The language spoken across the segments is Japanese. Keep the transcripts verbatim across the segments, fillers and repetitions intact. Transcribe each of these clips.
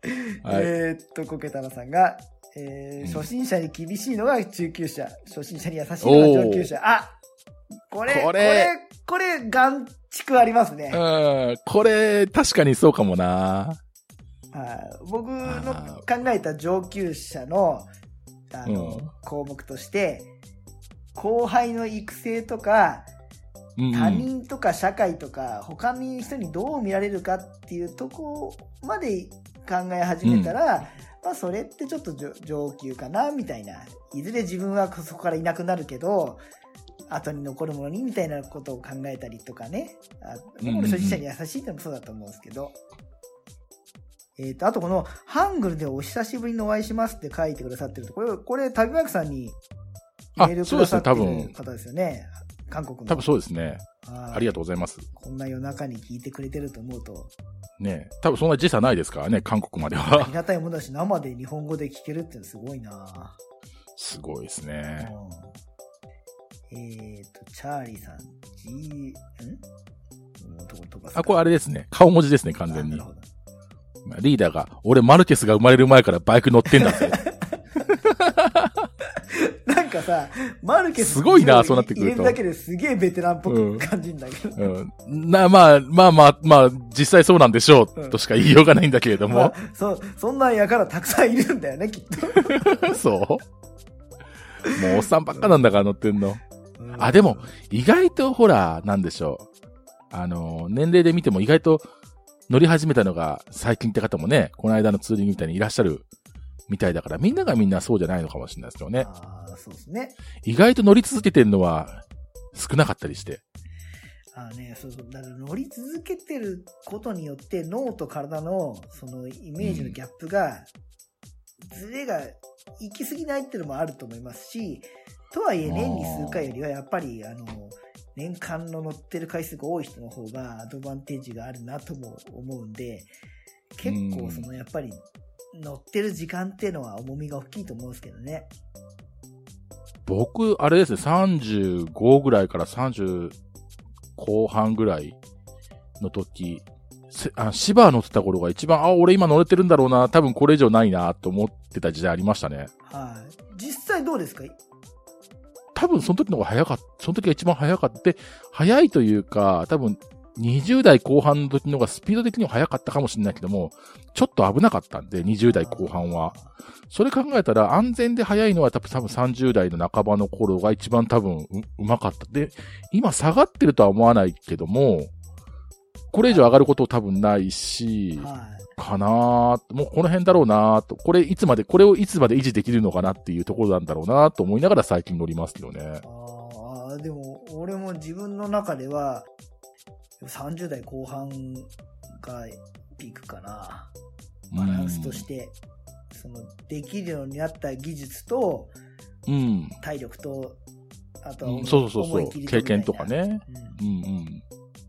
はい、 えー、っと、コケタマさんが、えー、初心者に厳しいのが中級者、初心者に優しいのが上級者。あ、これ、これ、これ、これ、眼蓄ありますね。 うん、これ、確かにそうかもな。 はい、僕の考えた上級者の、あの、うん、項目として、後輩の育成とか、他人とか社会とか他の人にどう見られるかっていうとこまで考え始めたら、うん、まあそれってちょっと上級かなみたいな、いずれ自分はそこからいなくなるけど後に残るものにみたいなことを考えたりとかね、あ、僕も初心者に優しいってのもそうだと思うんですけど、うんうん、えっとあとこのハングルでお久しぶりにお会いしますって書いてくださってると、これこれ旅マークさんにメールくださってる方ですよね。韓国の。 多分そうですね。ありがとうございます。 こんな夜中に聞いてくれてると思うと。 ねえ。多分そんな時差ないですからね、韓国までは。 ありがたいものだし、生で日本語で聞けるってのすごいな。 すごいですね。 うん、えっ、ー、と、チャーリーさん、G、んあ、これあれですね。顔文字ですね、完全に。リーダーが、俺マルケスが生まれる前からバイク乗ってんだぜ。 なんかさ、マルケスすごいな、そうなってくると。 入れるだけですげえベテランっぽく感じるんだけど。 うんうん、な、まあ、まあまあ、まあ、実際そうなんでしょう、としか言いようがないんだけれども。まあ、 そう、そんなんやからたくさんいるんだよね、きっと。そう。もうおっさんばっかなんだから乗ってんの。うん、あ、でも、意外とほら、なんでしょう。あの、年齢で見ても意外と乗り始めたのが最近って方もね、この間のツーリングみたいにいらっしゃるみたいだから、みんながみんなそうじゃないのかもしれないですよね。 ああ、そうですね。 意外と乗り続けてるのは少なかったりして。 ああね、そうそう。だから乗り続けてることによって脳と体のそのイメージのギャップが、ズレが行き過ぎないっていうのもあると思いますし、とはいえ年に数回よりはやっぱりあの、年間の乗ってる回数が多い人の方がアドバンテージがあるなとも思うんで、結構そのやっぱり乗ってる時間っていうのは重みが大きいと思うんですけどね。 僕、あれですね、さんじゅうごぐらいからさんじゅう後半ぐらいの時、あ、シバ乗ってた頃が一番、あ、俺今乗れてるんだろうな、多分これ以上ないなと思ってた時代ありましたね。 はい。実際どうですか？ 多分その時の方が早かった、その時が一番早かった。早いというか、多分にじゅう代後半の時の方がスピード的には早かったかもしれないけども、ちょっと危なかったんで、にじゅう代後半は。それ考えたら安全で早いのは多分多分さんじゅう代の半ばの頃が一番多分 う, うまかった。で、今下がってるとは思わないけども、これ以上上がること多分ないし、かなー、もうこの辺だろうなーと、これいつまで、これをいつまで維持できるのかなっていうところなんだろうなと思いながら最近乗りますけどね。 ああ、でも俺も自分の中ではさんじゅう代後半がピークかな。バランスとして、うん、そのできるようになった技術と、うん、体力と、あとは、うん、 そうそうそうそう、経験とかね。うん、うんうん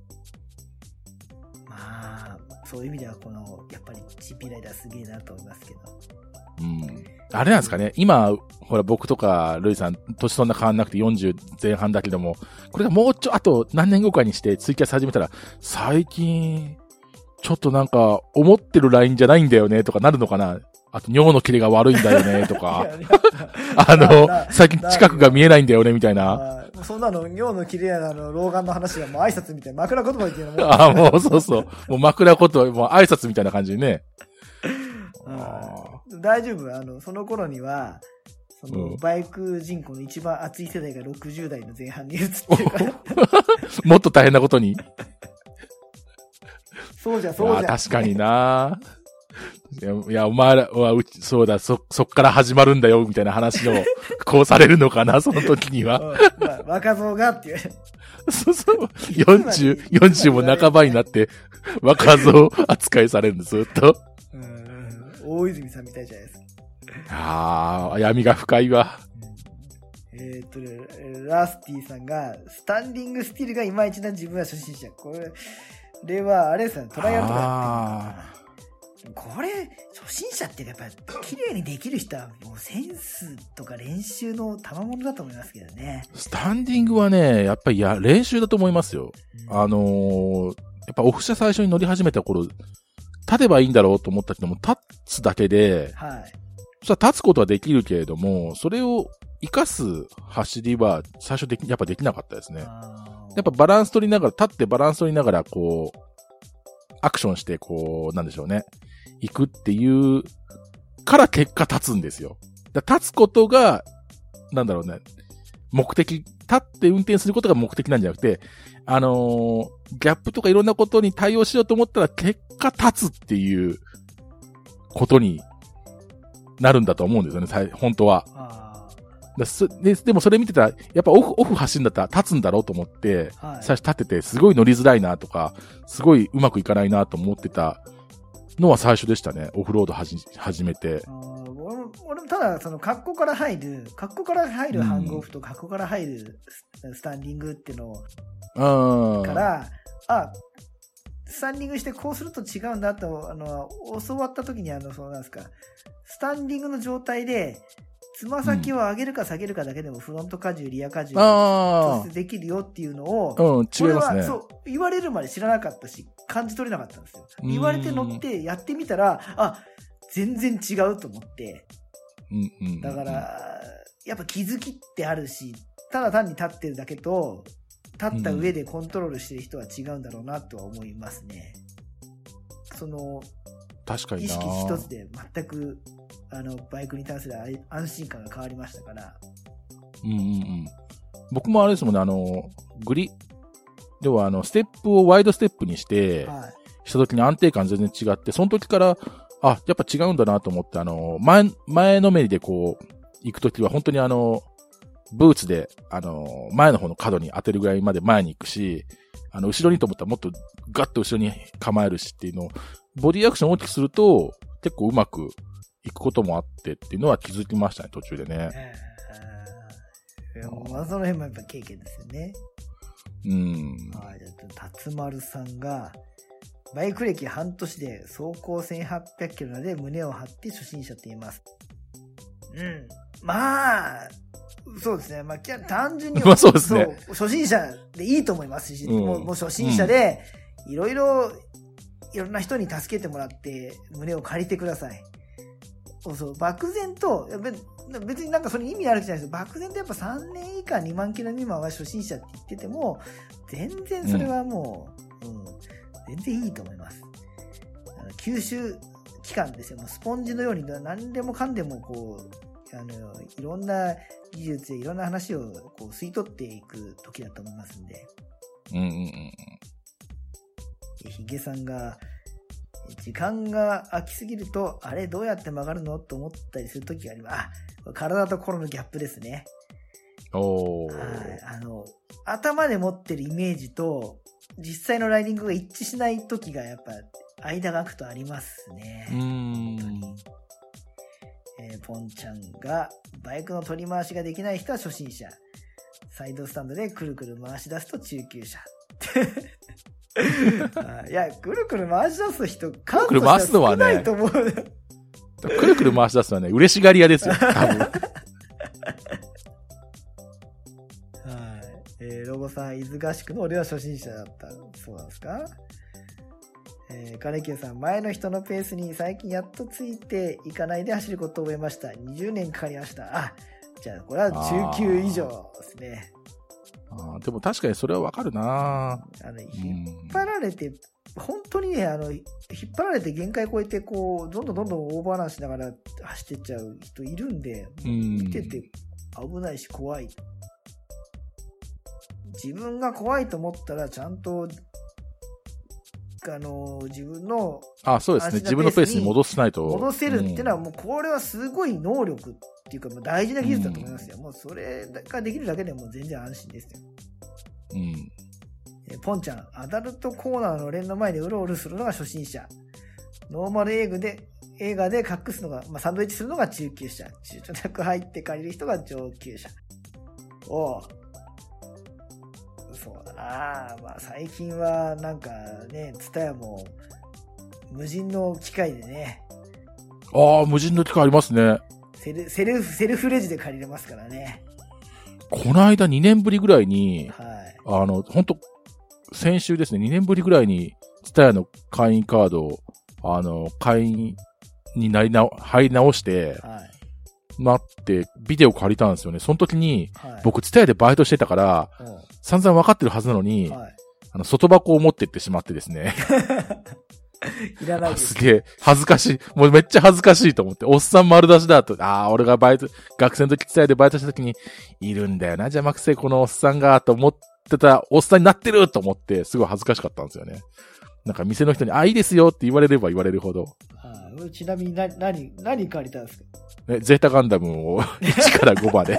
そういう意味ではこのやっぱり ジーピー ライダーすげえなと思いますけど。 うん。あれなんですかね。今ほら僕とかルイさん年そんな変わんなくてよんじゅう前半だけども、これがもうちょあと何年後かにしてツイキャス始めたら最近ちょっとなんか思ってるラインじゃないんだよねとかなるのかな。あと尿の切れが悪いんだよねとか、あの最近近くが見えないんだよねみたいな。 そんなの尿の切れやなの老眼の話がもう挨拶みたいな枕言葉言ってるのもああもうそうそうもう枕言葉もう挨拶みたいな感じでね。 大丈夫。あのその頃にはそのバイク人口の一番熱い世代がろくじゅう代の前半に移ってるからもっと大変なことに。 そうじゃそうじゃ。 確かにな。いや、いや、お前らは、うち、そうだ、そ、そっから始まるんだよ、みたいな話を、こうされるのかな、その時には。うんまあ、若造がっていう。 そうそう。よんじゅう、よんじゅうも半ばになって、若造扱いされるんです、ずっと。 うん。大泉さんみたいじゃないですか。 ああ、闇が深いわ。 うん、えー、っとね、ラスティさんが、スタンディングスティルがいまいちな自分は初心者。これ、これは、あれですよね、トライアルとかやってるのかな。これ初心者ってやっぱり綺麗にできる人はもうセンスとか練習の賜物だと思いますけどね。 スタンディングはね、やっぱりや練習だと思いますよ。うん、あのー、やっぱオフ車最初に乗り始めた頃、 立てばいいんだろうと思ったけども、立つだけで、 はい。 そしたら立つことはできるけれども、それを活かす走りは最初でき、やっぱできなかったですね。やっぱバランス取りながら、立ってバランス取りながら、こう、アクションして、こう、なんでしょうね。行くっていう、から結果立つんですよ。だ立つことが、なんだろうね。目的、立って運転することが目的なんじゃなくて、あのー、ギャップとかいろんなことに対応しようと思ったら結果立つっていうことになるんだと思うんですよね、本当は。だで, でもそれ見てたら、やっぱオフ、オフ走るんだったら立つんだろうと思って、はい、最初立っててすごい乗りづらいなとか、すごいうまくいかないなと思ってたのは最初でしたね。オフロードはじ始めて。 俺も、俺もただ、その、格好から入る、格好から入るハングオフと格好から入るスタンディングっていうのを、から、あ、スタンディングしてこうすると違うんだと、あの、教わった時にあの、そうなんですか、スタンディングの状態で、つま先を上げるか下げるかだけでもフロント荷重、リア荷重としてできるよっていうのを、 うん、違いますね。 そう、言われるまで知らなかったし、感じ取れなかったんですよ。言われて乗ってやってみたら、あ、全然違うと思って。 うんうんうん、 だから、やっぱ気づきってあるし、ただ単に立ってるだけと、立った上でコントロールしてる人は違うんだろうなとは思いますね。その、 確かにな。 意識一つで全く、あの、バイクに対する安心感が変わりましたから。 うんうんうん。僕もあれですもんね、あの、グリ、ではあの、ステップをワイドステップにして、はい、した時に安定感全然違って、その時から、あ、やっぱ違うんだなと思って、あの、前、前のめりでこう、行く時は本当にあの、ブーツで、あの、前の方の角に当てるぐらいまで前に行くし、あの、後ろにと思ったらもっとガッと後ろに構えるしっていうのを、ボディアクションを大きくすると、結構うまく行くこともあってっていうのは気づきましたね、途中でね。 えー、まあ、その辺もやっぱ経験ですよね。 うん。 はい、辰丸さんが、バイク歴半年で走行せんはっぴゃくキロなので胸を張って初心者って言います。うん。まあ、そうですね。まあ、単純に。 まあそうですね。 初心者でいいと思いますし、うん、もう、もう初心者で、いろいろ、いろんな人に助けてもらって、胸を借りてください。そうそう、漠然と、別になんかそれ意味あるじゃないですけど、漠然とやっぱさんねん以下にまんキロ未満は初心者って言ってても、全然それはもう、うん、うん、全然いいと思います。あの吸収期間ですよ。もうスポンジのように何でもかんでもこう、あの、いろんな技術でいろんな話をこう吸い取っていく時だと思いますんで。 うんうんうん。 ヒゲさんが、時間が空きすぎると、あれどうやって曲がるのと思ったりする時があります。あ、体と心のギャップですね。 おー。 はい。あの、頭で持ってるイメージと、実際のライディングが一致しない時がやっぱ、間が空くとありますね。 うーん。 本当に。えー、ポンちゃんが、バイクの取り回しができない人は初心者。サイドスタンドでくるくる回し出すと中級者。いや、くるくる回し出す人、数としては少ないと思う。くるくる回し出すのはね、嬉しがり屋ですよ、多分。はい。 えー、ロゴさん、伊豆合宿の俺は初心者だった。そうなんですか？えー、金久さん、前の人のペースに最近やっとついていかないで走ることを覚えました。にじゅうねんかかりました。あ、じゃあ、これは中級以上ですね。 あでも確かにそれはわかるな。 あの、引っ張られて、うん、本当にね、あの、引っ張られて限界超えて、こう、どんどんどんどんオーバーランしながら走ってっちゃう人いるんで、うん、見てて危ないし怖い。自分が怖いと思ったら、ちゃんと、あの、自分の、 あ、そうですね。自分のペースに戻せないと。 戻せるっていうのは、もうこれはすごい能力っていうか、もう大事な技術だと思いますよ。うん、もうそれができるだけでも全然安心ですよ。 うん。 え、ポンちゃん、アダルトコーナーのレーンの前でうろうろするのが初心者。ノーマル映画で、映画で隠すのが、まあ、サンドイッチするのが中級者。躊躇なく入って借りる人が上級者。おう。そうだな。まあ最近はなんかね、ツタヤも無人の機械でね。 ああ、無人の機械ありますね。 セル、セルフ、セルフレジで借りれますからね。 この間にねんぶりぐらいに、 はい、 あの、ほんと、先週ですね、にねんぶりぐらいにツタヤの会員カードをあの、会員になりな、入り直して、はい、なって、ビデオ借りたんですよね。その時に、はい、僕、ツタヤでバイトしてたから、うん、散々分かってるはずなのに、はい、あの、外箱を持ってってしまってですね。 いらないです。 すげえ、恥ずかしい。もうめっちゃ恥ずかしいと思って、おっさん丸出しだと、ああ、俺がバイト、学生の時ツタヤでバイトした時に、いるんだよな、邪魔くせえこのおっさんが、と思ってたおっさんになってると思って、すごい恥ずかしかったんですよね。なんか店の人に、あ、いいですよって言われれば言われるほど。 ああ、ちなみにな、何、何借りたんですか？ え、ゼータガンダムをいちからごまで。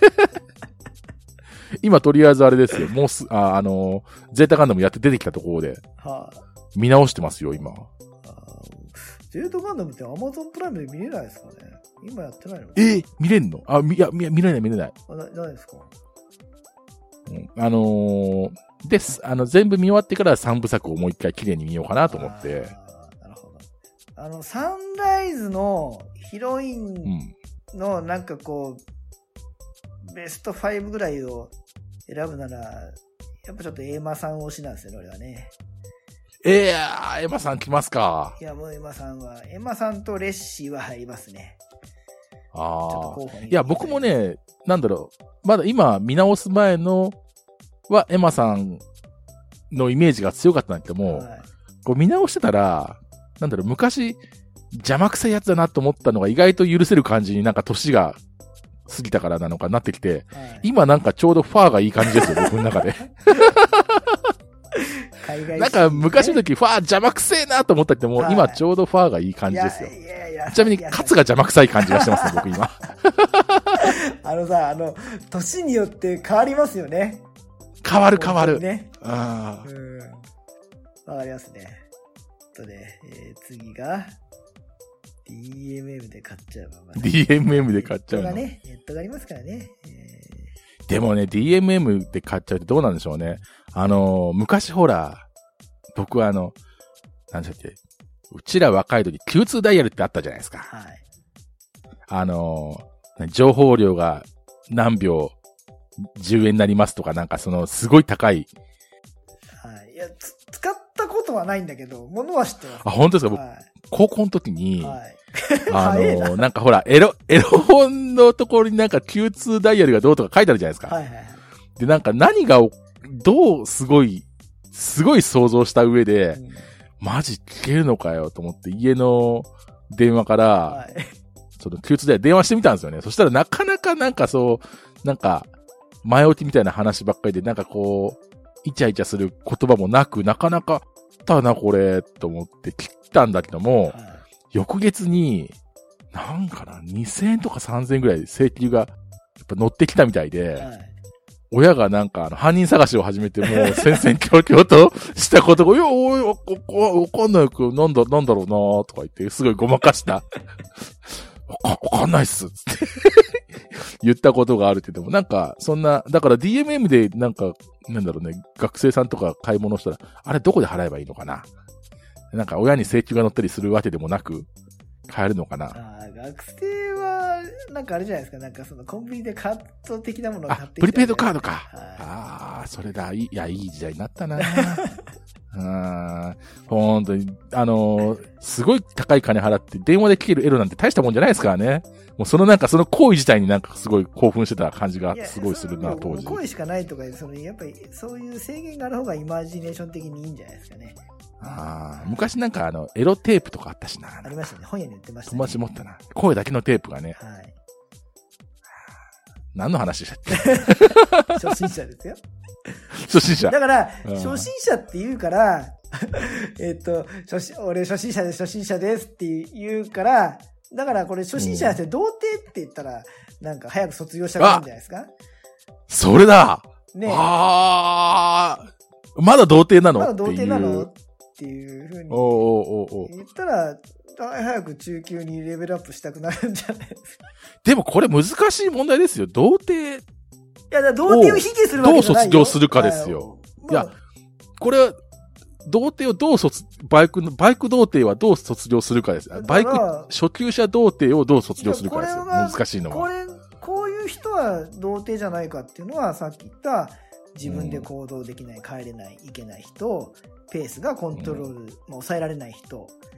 今とりあえずあれですよ。もうす、あ、あのー、ゼータガンダムやって出てきたところで。はあ、見直してますよ、今。あゼータガンダムって Amazon プライムで見れないですかね？今やってないの？ えー、見れんの？あ、み、いや、見、見れない見れない。 あ、な、何ですか？ うん、あのー、です。あの、全部見終わってからさんぶさくをもう一回綺麗に見ようかなと思って。 なるほど。あの、サンライズのヒロインのなんかこう、うん、ベストごぐらいを選ぶなら、やっぱちょっとエマさん推しなんですよね、俺はね。 ええー、エマさん来ますか。 いや、もうエマさんは、エマさんとレッシーは入りますね。 ああ。いや、僕もね、なんだろう、まだ今見直す前のは、エマさんのイメージが強かったんだけども、はい、こう見直してたら、なんだろう、昔、邪魔くさいやつだなと思ったのが意外と許せる感じになんか年が過ぎたからなのかなってきて、はい、今なんかちょうどファーがいい感じですよ、僕の中で。海外、ね、なんか昔の時ファー邪魔くせえなと思ったけども、はい、今ちょうどファーがいい感じですよ。いやいやいや、ちなみにカツが邪魔くさい感じがしてますね、僕今。 あのさ、あの、年によって変わりますよね。 変わる変わる。 ね。 ああ。 うん。わかりますね。とね、えー、次が、ディーエムエム で買っちゃう。まあ、 ディーエムエム で買っちゃうの。 ネットがね、ネットがありますからね。えー、でもね、ディーエムエム で買っちゃうってどうなんでしょうね。あのー、昔ほら、僕はあの、なんでしたっけ、うちら若い時 キューツー ダイヤルってあったじゃないですか。はい。あのー、情報量が何秒じゅうえんになりますとか、なんかその、すごい高い。 はい。いや、使ったことはないんだけど、物は知ってます。 あ、本当ですか、はい、僕、高校の時に、はい、あのー、なんかほら、エロ、エロ本のところになんか キューツー ダイヤルがどうとか書いてあるじゃないですか。はいはいはい。で、なんか何が、どうすごい、すごい想像した上で、うん、マジ聞けるのかよと思って家の電話から、はい、その キューツー ダイヤル電話してみたんですよね。そしたらなかなかなんかそう、なんか、前置きみたいな話ばっかりで、なんかこう、イチャイチャする言葉もなく、なかなか、たな、これ、と思って切ったんだけども、はい、翌月に、なんかな、にせんえんとかさんぜんえんぐらい請求が、やっぱ乗ってきたみたいで、はい、親がなんか、あの、犯人探しを始めて、もう、戦々恐々としたことが、いや、おい、わかんないけど、なんだ、なんだろうなとか言って、すごいごまかした。わか、わかんないっす、つって。言ったことがあるけども、なんか、そんな、だから ディーエムエム でなんか、なんだろうね、学生さんとか買い物したら、あれどこで払えばいいのかな？なんか親に請求が乗ったりするわけでもなく、買えるのかな？ ああ、学生は、なんかあれじゃないですか、なんかそのコンビニでカード的なものを買ってきた、 あ、プリペイドカードか。ああ、それだ、いい、いや、いい時代になったな。うん、ほんとに、あのー、すごい高い金払って電話で聞けるエロなんて大したもんじゃないですからね。もうそのなんかその行為自体になんかすごい興奮してた感じがすごいするな、当時。 行為しかないとか、そのやっぱりそういう制限がある方がイマジネーション的にいいんじゃないですかね。 ああ、昔なんかあの、エロテープとかあったしな。 ありましたね。本屋に売ってましたね。 友達持ったな。声だけのテープがね。はい。何の話でしたっけ？ 初心者ですよ。 初心者。 だから、初心者って言うから、えっと、初心、俺初心者です、初心者ですって言うから、だからこれ初心者って童貞って言ったら、なんか早く卒業したらいいんじゃないですか？ それだ！ねえ。ああ、まだ童貞なの？ まだ童貞なのっていう風に言ったら、早く中級にレベルアップしたくなるんじゃないですか。 でもこれ難しい問題ですよ。童貞。 いや、だ童貞を卑下するわけじゃないよ。 どう卒業するかですよ。いや、これは、童貞をどう卒、バイクの、バイク童貞はどう卒業するかです。バイク、初級者童貞をどう卒業するかですよ。難しいのは。 これ、こういう人は童貞じゃないかっていうのは、さっき言った、自分で行動できない、帰れない、いけない人、ペースがコントロール、うん、まあ、抑えられない人、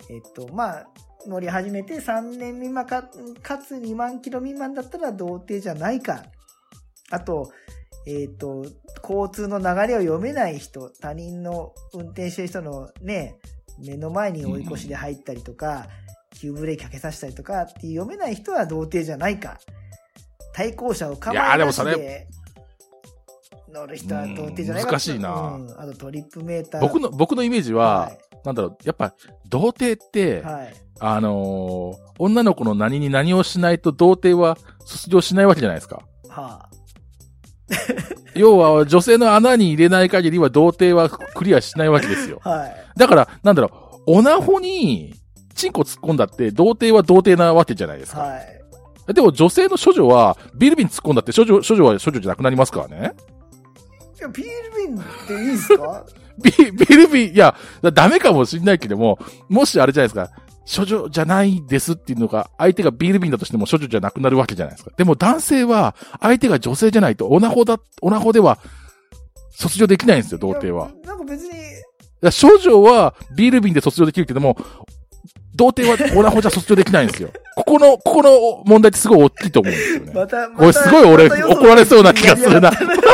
えっと、まあ、乗り始めてさんねん未満か、かつにまんキロ未満だったら童貞じゃないか。あと、えっと、交通の流れを読めない人、他人の運転してる人のね、目の前に追い越しで入ったりとか、うん、急ブレーキかけさせたりとかって読めない人は童貞じゃないか。対向車を構えなしで乗る人は童貞じゃないか。 難しいな、 うん、あとトリップメーター。 僕の、僕のイメージは、はい、なんだろう、やっぱ、童貞って、はい、あのー、女の子の何に何をしないと童貞は卒業しないわけじゃないですか。はあ、要は、女性の穴に入れない限りは童貞はクリアしないわけですよ。はい。だから、なんだろう、オナホに、チンコ突っ込んだって、童貞は童貞なわけじゃないですか。はい。でも、女性の処女は、ビール瓶突っ込んだって、処女、処女は処女じゃなくなりますからね。 いや、ビール瓶っていいですかビ、ビール瓶、いや、ダメかもしんないけども、もしあれじゃないですか、処女じゃないですっていうのが、相手がビール瓶だとしても処女じゃなくなるわけじゃないですか。でも男性は、相手が女性じゃないと、オナホだ、オナホでは、卒業できないんですよ、童貞は。 なんか別に。 処女は、ビール瓶で卒業できるけども、童貞はオナホじゃ卒業できないんですよ。ここの、ここの問題ってすごい大きいと思うんですよね。また、またこれすごい俺、ま、怒られそうな気がするな。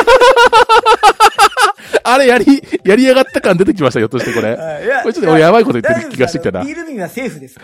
あれやり、やりやがった感出てきましたよ、ひょっとしてこれ。いやこれちょっとやばいこと言ってる気がしてきたな。 ビール瓶はセーフですから。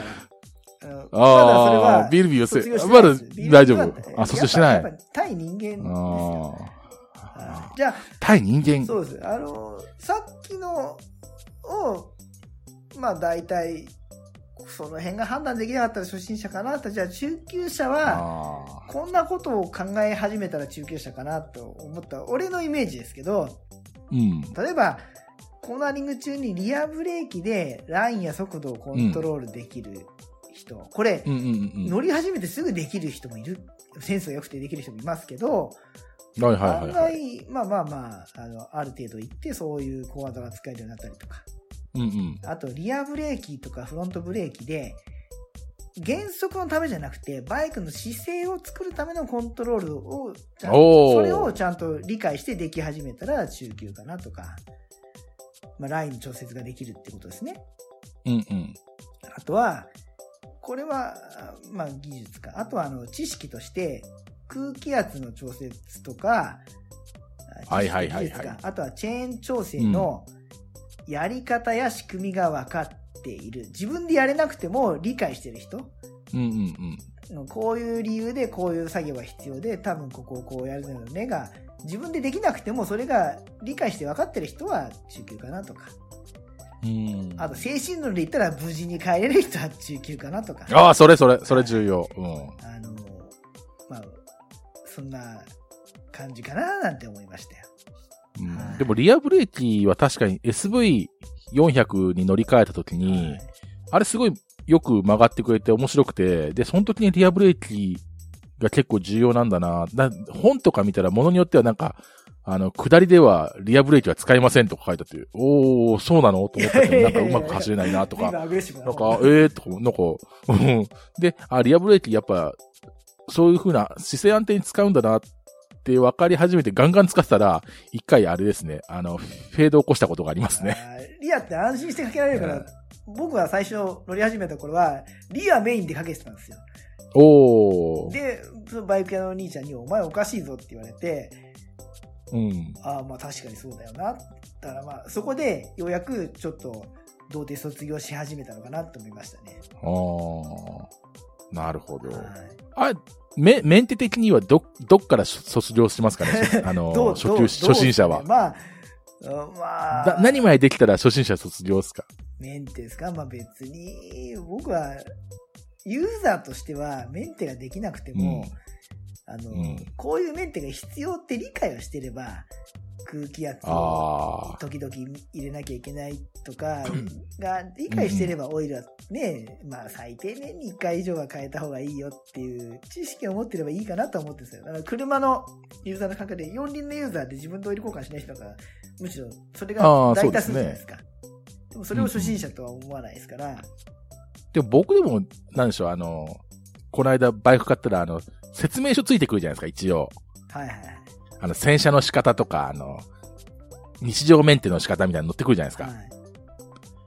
ああ、まだビール瓶はセーフ。まだ大丈夫。あ、卒業してない。やっぱ対人間ですよ。じゃあ、 対人間。 そうです。あの、さっきのを、まあ大体、その辺が判断できなかったら初心者かなと。じゃあ中級者は、こんなことを考え始めたら中級者かなと思った。俺のイメージですけど、うん、例えば、コーナリング中にリアブレーキでラインや速度をコントロールできる人。うん、これ、うんうんうん、乗り始めてすぐできる人もいる。センスが良くてできる人もいますけど、はいはいはいはい、案外、まあまあまあ、あの、ある程度行ってそういう小技が使えるようになったりとか。うんうん、あと、リアブレーキとかフロントブレーキで、減速のためじゃなくて、バイクの姿勢を作るためのコントロールをちゃんと、それをちゃんと理解してでき始めたら中級かなとか、まあ、ラインの調節ができるってことですね。うんうん。あとは、これは、まあ技術か。あとは、あの、知識として、空気圧の調節とか、 はいはいはいはい。 あとは、チェーン調整のやり方や仕組みが分かって、いる自分でやれなくても理解してる人、うんうんうん、こういう理由でこういう作業が必要で多分ここをこうやるのよねが自分でできなくてもそれが理解して分かってる人は中級かなとか、うん、あと精神論で言ったら無事に帰れる人は中級かなとか。 ああ、それそれそれ重要、うん、 あのまあそんな感じかななんて思いましたよ、 うんはい、でもリアブレーキは確かに エスブイよんひゃく に乗り換えたときに、はい、あれすごいよく曲がってくれて面白くて、で、その時にリアブレーキが結構重要なんだな。だ本とか見たら物によってはなんか、あの、下りではリアブレーキは使えませんとか書いてあって、おー、そうなのと思ったけど、なんかうまく走れないなとか。なんか、えーとか、なんか、で、あ、リアブレーキやっぱ、そういう風な姿勢安定に使うんだなって分かり始めてガンガン使ってたら、一回あれですね、あの、フェードを起こしたことがありますね。 リアって安心してかけられるから、僕は最初乗り始めた頃は、リアメインでかけてたんですよ。おー。で、バイク屋の兄ちゃんに、お前おかしいぞって言われて、うん。ああ、まあ確かにそうだよな。だからまあ、そこでようやくちょっと、童貞卒業し始めたのかなと思いましたね。 ああ、なるほど。はい、あ、メ、メンテ的にはど、どっから卒業しますかねあの、初級、初心者は。まあ、まあ、何前できたら初心者卒業ですか？ メンテですか？まあ別に、僕は、ユーザーとしてはメンテができなくても、うん、あの、うん、こういうメンテが必要って理解をしてれば、空気圧を時々入れなきゃいけないとかが理解してればオイルはね、まあ最低年にいっかい以上は変えた方がいいよっていう知識を持ってればいいかなと思ってるんですよ。だから車のユーザーの感覚で四輪のユーザーで自分でオイル交換しない人がむしろそれが大多数じゃないですか。で, すね、でもそれを初心者とは思わないですから。うん、 でも僕でもなんでしょう、あの、この間バイク買ったらあの、説明書ついてくるじゃないですか、一応。はいはい。あの、洗車の仕方とか、あの、日常メンテの仕方みたいなの載ってくるじゃないですか。はい、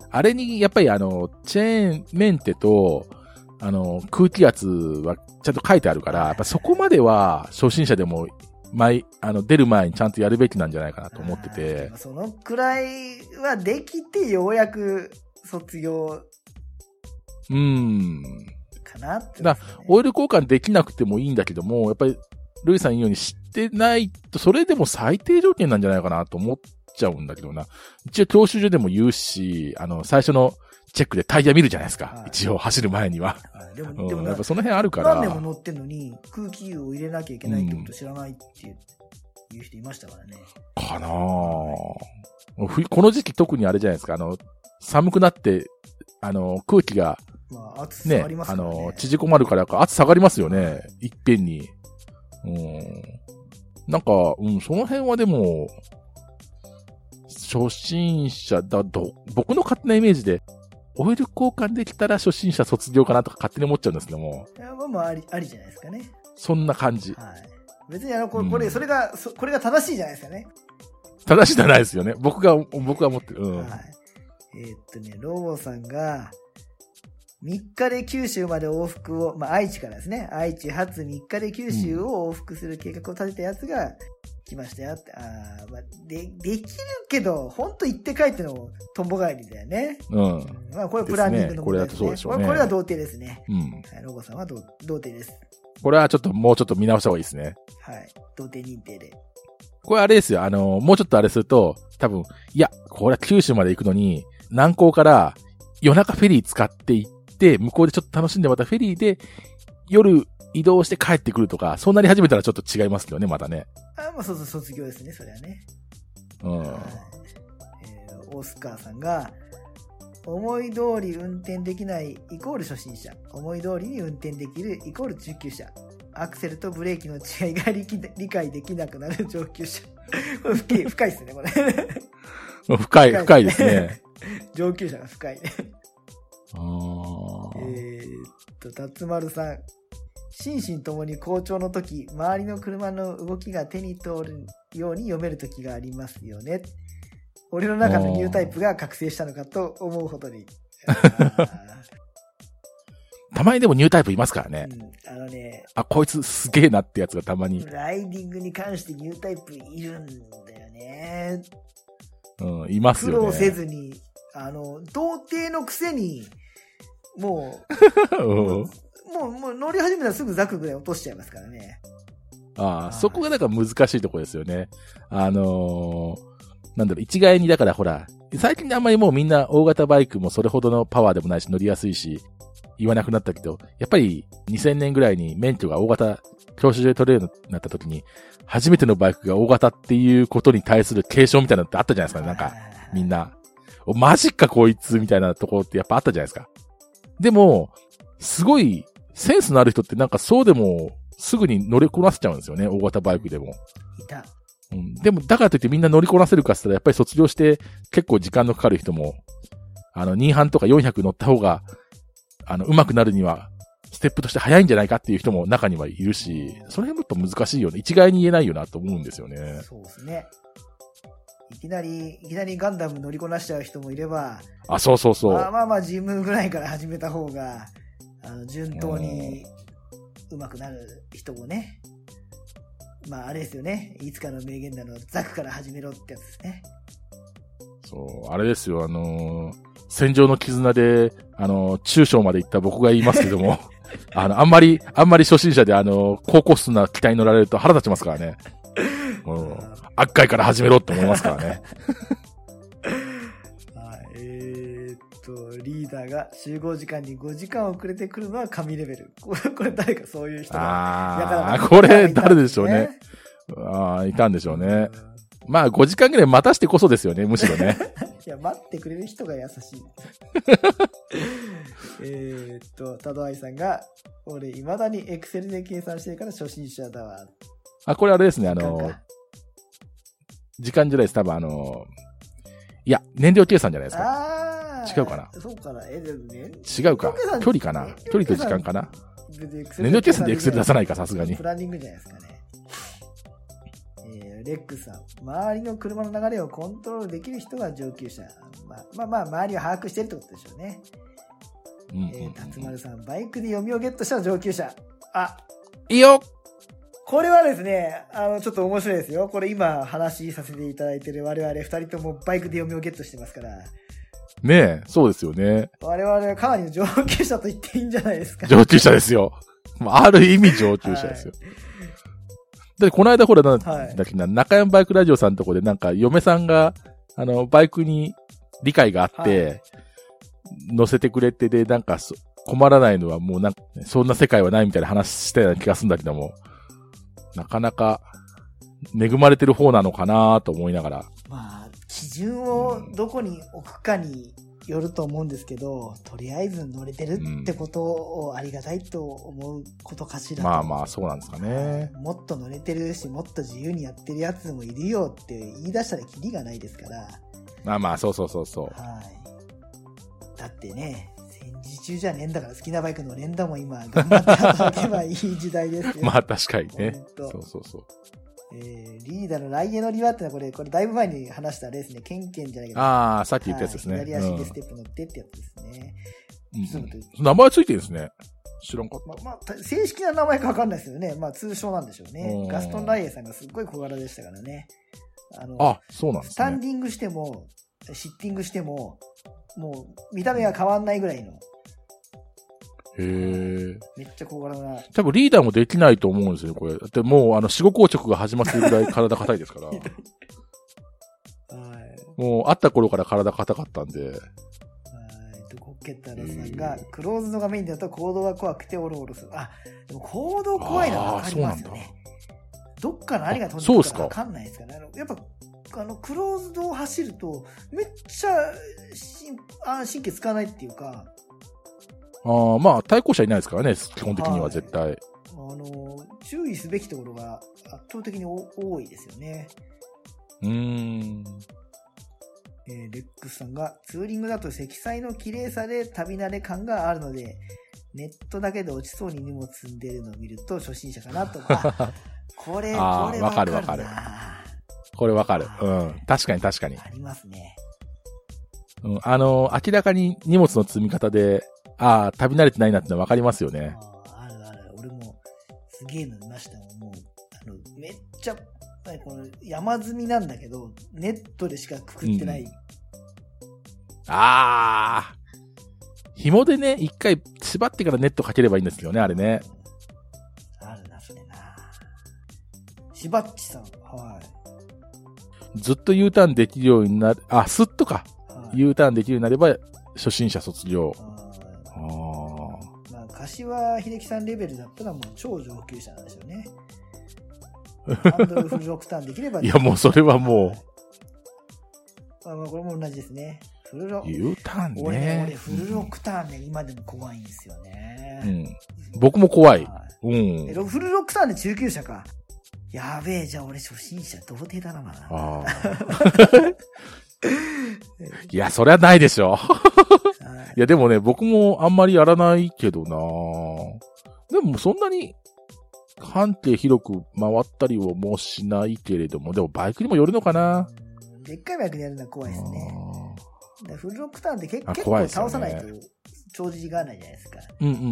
あれにやっぱりあの、チェーンメンテと、あの、空気圧はちゃんと書いてあるから、やっぱそこまでは初心者でも、前、あの、出る前にちゃんとやるべきなんじゃないかなと思ってて。 そのくらいはできてようやく卒業。 うーん。 かなって、 ね。だオイル交換できなくてもいいんだけども、やっぱり、ルイさん言うように知ってないと、それでも最低条件なんじゃないかなと思っちゃうんだけどな。一応教習所でも言うし、あの、最初のチェックでタイヤ見るじゃないですか。はい、一応走る前には。はい、でも、でも、うん、やっぱその辺あるから。 何年も乗ってんのに空気を入れなきゃいけないってこと知らないっていう、うん、いう人いましたからね。 かなぁ。この時期特にあれじゃないですか。あの、寒くなって、あの、空気が、 まあ、圧下がりますからね。 ね、あの、縮こまるから圧下がりますよね。いっぺんに。うん。なんか、うん、その辺はでも、初心者だと、僕の勝手なイメージで、オイル交換できたら初心者卒業かなとか勝手に思っちゃうんですけども。 いや、まあまあ、あり、ありじゃないですかね。 そんな感じ。 はい。別にあの、これ、これ、うん、それが、そ、これが正しいじゃないですかね。 正しいじゃないですよね。僕が、僕が思ってる。うん。はい。 えー、っとね、ロボさんが、みっかで九州まで往復を、まあ、愛知からですね。愛知発みっかで九州を往復する計画を立てたやつが来ましたよって。ああ、まあ、で、できるけど、ほんと行って帰ってのとんぼ帰りだよね。 うん。 まあ、これプランニングの問題ですね。これだとそうでしょうね。これは童貞ですね。 うん。 はい、ロボさんは童貞です。 これはちょっと、もうちょっと見直した方がいいですね。 はい。童貞認定で。 これあれですよ。あの、もうちょっとあれすると、多分、いや、これは九州まで行くのに、南港から夜中フェリー使って行って、で、向こうでちょっと楽しんでまたフェリーで夜移動して帰ってくるとか、そうなり始めたらちょっと違いますけどね、またね。 あ、まあそうそう、卒業ですね、それはね。 うん。 えー、オスカーさんが、思い通り運転できないイコール初心者。思い通りに運転できるイコール中級者。アクセルとブレーキの違いが理解できなくなる上級者。これ深い、深いですね、これ。 深い、深いですね。 上級者が深いね。 あえー、っと、達丸さん。心身ともに好調の時、周りの車の動きが手に通るように読める時がありますよね。俺の中のニュータイプが覚醒したのかと思うほどに。 たまにでもニュータイプいますからね。 うん、あのね。 あ、こいつすげえなってやつがたまに。 ライディングに関してニュータイプいるんだよね。 うん、いますよね。 苦労せずに、あの、童貞のくせに、もう、もう、もう乗り始めたらすぐザクぐらい落としちゃいますからね。 ああ、そこがなんか難しいところですよね。あのー、なんだろう、一概にだからほら、最近あんまりもうみんな大型バイクもそれほどのパワーでもないし乗りやすいし、言わなくなったけど、やっぱりにせんねんぐらいに免許が大型、教習所で取れるようになった時に、初めてのバイクが大型っていうことに対する継承みたいなのってあったじゃないですか、なんか、みんな。マジかこいつみたいなところってやっぱあったじゃないですか。でも、すごい、センスのある人ってなんかそうでも、すぐに乗りこなせちゃうんですよね、大型バイクでも。 いた。 うん。でも、だからといってみんな乗りこなせるかって言ったら、やっぱり卒業して結構時間のかかる人も、あの、に班とかよんひゃく乗った方が、あの、上手くなるには、ステップとして早いんじゃないかっていう人も中にはいるし、その辺もっと難しいよね。一概に言えないよなと思うんですよね。 そうですね。いきなり、いきなりガンダム乗りこなしちゃう人もいれば、 あ、そうそうそう。 まあまあまあ、ジムぐらいから始めた方が、あの、順当に上手くなる人もね。まあ、あれですよね。いつかの名言なの、ザクから始めろってやつですね。 そう、あれですよ、あのー、戦場の絆で、あのー、中小まで行った僕が言いますけども、あの、あんまり、あんまり初心者で、あのー、高コストな機体に乗られると腹立ちますからね。うん。悪海から始めろって思いますからね。 はい、えー、っと、リーダーが集合時間にごじかん遅れてくるのは神レベル。これ、これ誰かそういう人が。 ああ、これ誰でしょうね。ああ、いたんでしょうね。まあごじかんぐらい待たしてこそですよね、むしろね。 いや、待ってくれる人が優しい。えっと、タドアイさんが、俺、未だにエクセルで計算してるから初心者だわ。 あ、これあれですね、あの、時間じゃないです、多分あの、いや、燃料計算じゃないですか。 あ違うかな。 そうかな。え、でもね。 違うか。距離かな。距離と時間かな。燃料計算でエクセル出さないか、さすがに。 プランニングじゃないですかね。えー、レックスさん。周りの車の流れをコントロールできる人が上級者。まあまあまあ、周りを把握してるってことでしょうね。うんうんうん、えー、辰丸さん、バイクで読みをゲットした上級者。あ、 いいよ。 これはですね、あの、ちょっと面白いですよ。これ今話させていただいてる我々二人ともバイクで読みをゲットしてますから。 ねえ、そうですよね。 我々はかなりの上級者と言っていいんじゃないですか。 上級者ですよ。ある意味上級者ですよ。はい、で、この間ほら、なんだっけな、はい、中山バイクラジオさんのとこでなんか、嫁さんが、あの、バイクに理解があって、はい、乗せてくれてで、なんか、困らないのはもうなんか、そんな世界はないみたいな話したような気がするんだけども、なかなか、恵まれてる方なのかなと思いながら。 まあ、基準をどこに置くかによると思うんですけど、とりあえず乗れてるってことをありがたいと思うことかしらと、 まあまあ、そうなんですかね。 もっと乗れてるし、もっと自由にやってるやつもいるよって言い出したらキリがないですから。 まあまあ、そうそうそうそう。 はい。だってね、戦時中じゃねえんだから好きなバイク乗れんだもん今、頑張って働けばいい時代ですよ。 まあ確かにね。そうそうそう。 えー、リーダーの来家のリワってのはこれ、これだいぶ前に話したレースね、ケンケンじゃないけど。 ああ、さっき言ったやつですね。 左足でステップ乗ってってやつですね。 うん、名前ついてるんですね。知らんかった。 まあ、まあ、正式な名前かわかんないですよね。まあ通称なんでしょうね。ガストン・ライエさんがすっごい小柄でしたからね。 あの、あ、そうなんですね。 スタンディングしても、シッティングしても、もう見た目が変わんないぐらいの。 へえ。 めっちゃ小柄な。 多分リーダーもできないと思うんですよ、これ。だってもう、あの、死後硬直が始まってるぐらい体硬いですから。はい。もう、会った頃から体硬かったんで。はい。 と、コッケッタラさんが、クローズドがメインだと行動が怖くてオロオロする。あ、でも行動怖いのはわかりますよね。どっから何が飛んでくるかわかんないですからね。やっぱ、あの、クローズドを走ると、めっちゃ、しんあ神経使わないっていうか、 ああ、まあ、対向車いないですからね、基本的には絶対。はい、 あの、注意すべきところが圧倒的に多いですよね。 うーん。 えー、レックスさんが、ツーリングだと積載の綺麗さで旅慣れ感があるので、ネットだけで落ちそうに荷物積んでるのを見ると初心者かなとか。これ、 あこれわかるわかる。これわかる。うん。確かに確かに。 ありますね。 うん。あの、明らかに荷物の積み方で、ああ、旅慣れてないなってのはわかりますよね。 ああるある。俺も、すげえの見ましたもん。もう、あの、めっちゃ、この山積みなんだけど、ネットでしかくくってない。うん、 ああ。紐でね、一回縛ってからネットかければいいんですよね、あれね。 あるな、それな。しばっちさん。はい。 ずっと U ターンできるようになる、あ、すっとか。はい、U ターンできるようになれば、初心者卒業。ああ。まあ、柏秀樹さんレベルだったらもう超上級者なんでしょうね。ハンドルフルロックターンできれば、 いや、もうそれはもう。 あまあ、これも同じですね。フルロ U ターンね。 俺ね、俺フルロックターンね、今でも怖いんですよね。 うん。僕も怖い。うん。 フルロックターンで中級者か。やべえ、じゃあ俺初心者童貞だな、まだ。あいや、そりゃないでしょ。いや、でもね、僕もあんまりやらないけどな。でもそんなに半径広く回ったりはもうしないけれども、でもバイクにもよるのかな。 でっかいバイクでやるのは怖いですね。フルロックターンって結構、ね、倒さないと長寿がないじゃないですか。 うんうんうん。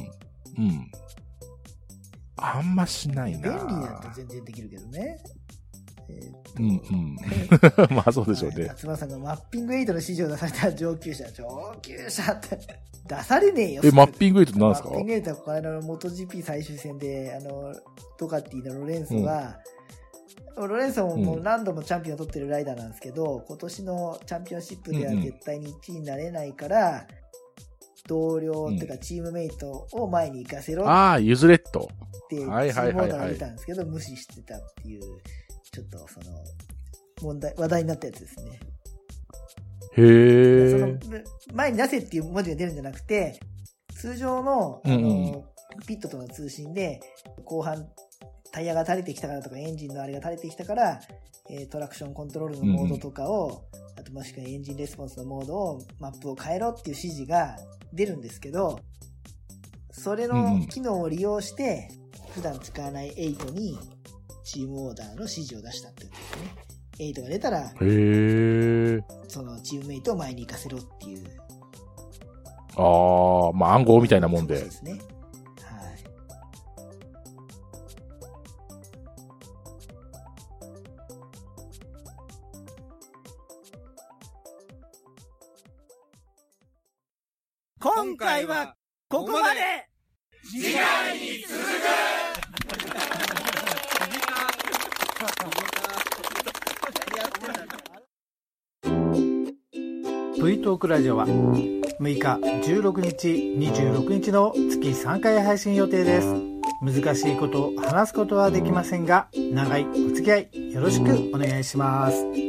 うん。あんましないな。 便利だと全然できるけどね。 えー、うんうん。まあそうでしょうね。 松村さんがマッピングエイトの指示を出された上級者、上級者って出されねえよ。 え、マッピングエイトって何ですか？ マッピングエイトはこの間の モトジーピー 最終戦で、あの、ドカティのロレンソが、うん、ロレンソももう何度もチャンピオンを取ってるライダーなんですけど、うん、今年のチャンピオンシップでは絶対にいちいになれないから、うんうん、同僚っていうかチームメイトを前に行かせろって、 ああ、譲れっと。 ってチームオーナーが出たんですけど、無視してたっていう、ちょっとその、問題、話題になったやつですね。 へー。 その、前に出せっていう文字が出るんじゃなくて、通常の、あの、うんうん、ピットとの通信で、後半、タイヤが垂れてきたからとか、エンジンのあれが垂れてきたから、えー、トラクションコントロールのモードとかを、うん、あともしくはエンジンレスポンスのモードを、マップを変えろっていう指示が出るんですけど、それの機能を利用して、普段使わないエイトに、 チームオーダーの指示を出したってことですね。エイトが出たら、 へー。 そのチームメイトを前に行かせろっていう。 ああ、まあ暗号みたいなもんで。 そうですね。はい。今回はここまで。次回に続く。 V トークラジオはむいか、じゅうろくにち、にじゅうろくにちの月さんかい配信予定です。難しいことを話すことはできませんが、長いお付き合いよろしくお願いします。